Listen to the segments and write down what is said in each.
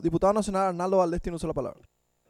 Diputado Nacional Arnaldo Valdés tiene uso la palabra.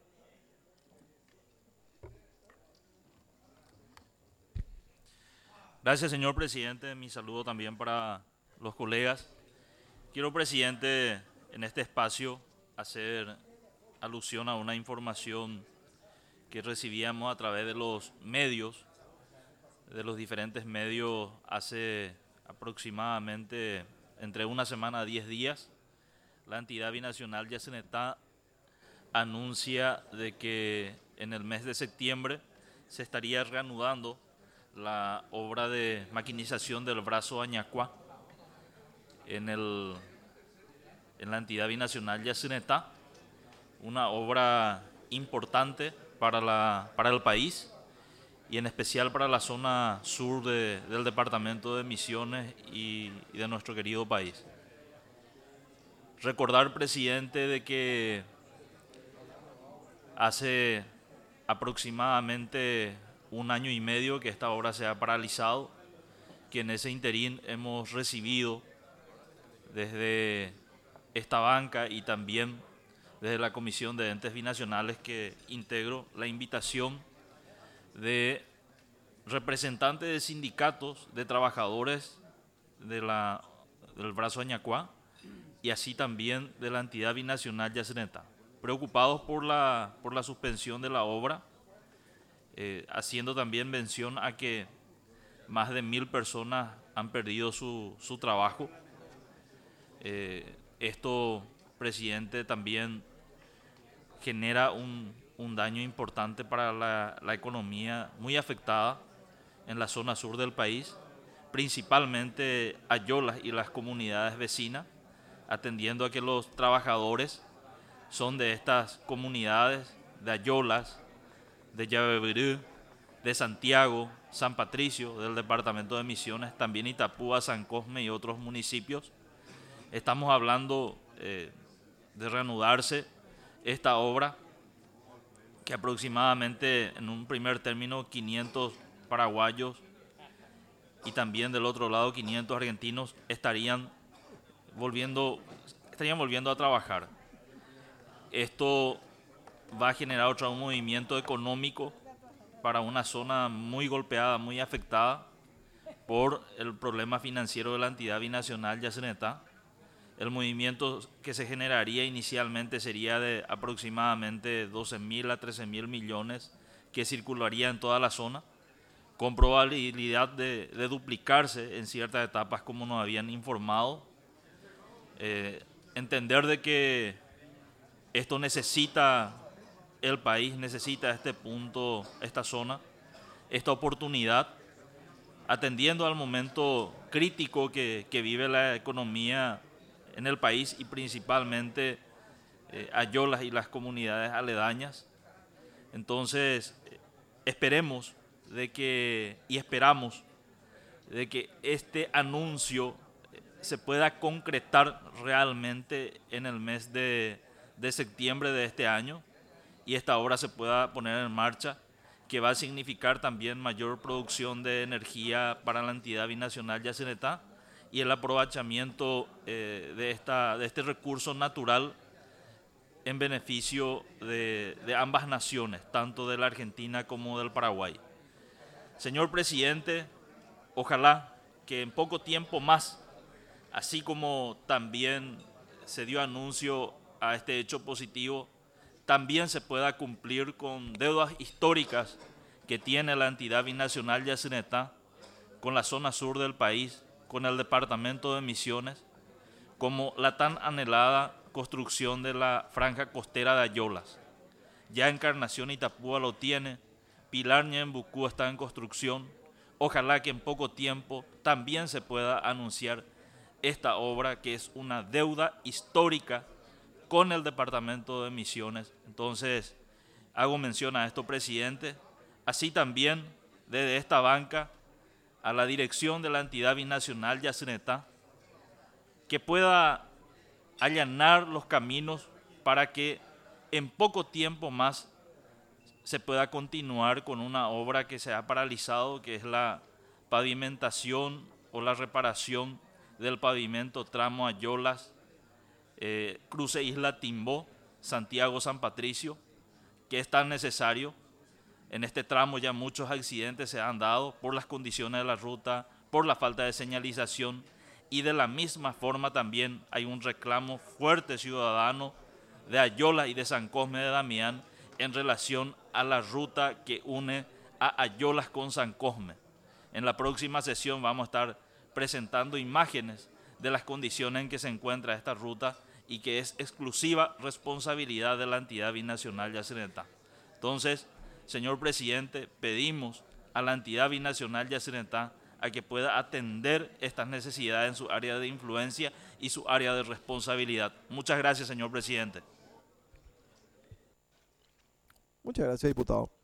Gracias, señor presidente. Mi saludo también para los colegas. Quiero, presidente, en este espacio hacer alusión a una información que recibíamos a través de los medios, de los diferentes medios, hace aproximadamente entre una semana a 10 días. La entidad binacional Yacyretá anuncia de que en el mes de septiembre se estaría reanudando la obra de maquinización del brazo Añacuá en, en la entidad binacional Yacyretá, una obra importante para el país y en especial para la zona sur del departamento de Misiones y de nuestro querido país. Recordar, presidente, de que hace aproximadamente un año y medio que esta obra se ha paralizado, que en ese interín hemos recibido desde esta banca y también desde la Comisión de Entes Binacionales que integro la invitación de representantes de sindicatos de trabajadores del brazo Añacuá y así también de la entidad binacional Yacyretá, preocupados por la suspensión de la obra, haciendo también mención a que más de 1000 personas han perdido su trabajo. Esto, presidente, también genera un daño importante para la economía muy afectada en la zona sur del país, principalmente Ayolas y las comunidades vecinas, atendiendo a que los trabajadores son de estas comunidades de Ayolas, de Yabebirí, de Santiago, San Patricio, del departamento de Misiones, también Itapúa, San Cosme y otros municipios. Estamos hablando de reanudarse esta obra, que aproximadamente en un primer término 500 paraguayos y también del otro lado 500 argentinos estarían volviendo a trabajar. Esto va a generar otro movimiento económico para una zona muy golpeada, muy afectada por el problema financiero de la entidad binacional Yacyretá. El movimiento que se generaría inicialmente sería de aproximadamente 12.000 a 13.000 millones que circularía en toda la zona, con probabilidad de duplicarse en ciertas etapas como nos habían informado. Entender de que esto necesita el país, necesita este punto, esta zona, esta oportunidad, atendiendo al momento crítico que vive la economía en el país y principalmente Ayolas y las comunidades aledañas. Entonces, esperemos y esperamos de que este anuncio se pueda concretar realmente en el mes de septiembre de este año y esta obra se pueda poner en marcha, que va a significar también mayor producción de energía para la entidad binacional Yacyretá y el aprovechamiento de este recurso natural en beneficio de ambas naciones, tanto de la Argentina como del Paraguay. Señor presidente, ojalá que en poco tiempo más, así como también se dio anuncio a este hecho positivo, también se pueda cumplir con deudas históricas que tiene la entidad binacional Yacyretá con la zona sur del país, con el departamento de Misiones, como la tan anhelada construcción de la franja costera de Ayolas. Ya Encarnación Itapúa lo tiene, Pilar Ñembucú está en construcción. Ojalá que en poco tiempo también se pueda anunciar esta obra, que es una deuda histórica con el departamento de Misiones. Entonces, hago mención a esto, presidente. Así también, desde esta banca, a la dirección de la entidad binacional Yacyretá, que pueda allanar los caminos para que en poco tiempo más se pueda continuar con una obra que se ha paralizado, que es la pavimentación o la reparación del pavimento tramo Ayolas, cruce Isla Timbó, Santiago San Patricio, que es tan necesario. En este tramo ya muchos accidentes se han dado por las condiciones de la ruta, por la falta de señalización, y de la misma forma también hay un reclamo fuerte ciudadano de Ayolas y de San Cosme de Damián en relación a la ruta que une a Ayolas con San Cosme. En la próxima sesión vamos a estar presentando imágenes de las condiciones en que se encuentra esta ruta y que es exclusiva responsabilidad de la entidad binacional Yacyretá. Entonces, señor presidente, pedimos a la entidad binacional Yacyretá a que pueda atender estas necesidades en su área de influencia y su área de responsabilidad. Muchas gracias, señor presidente. Muchas gracias, diputado.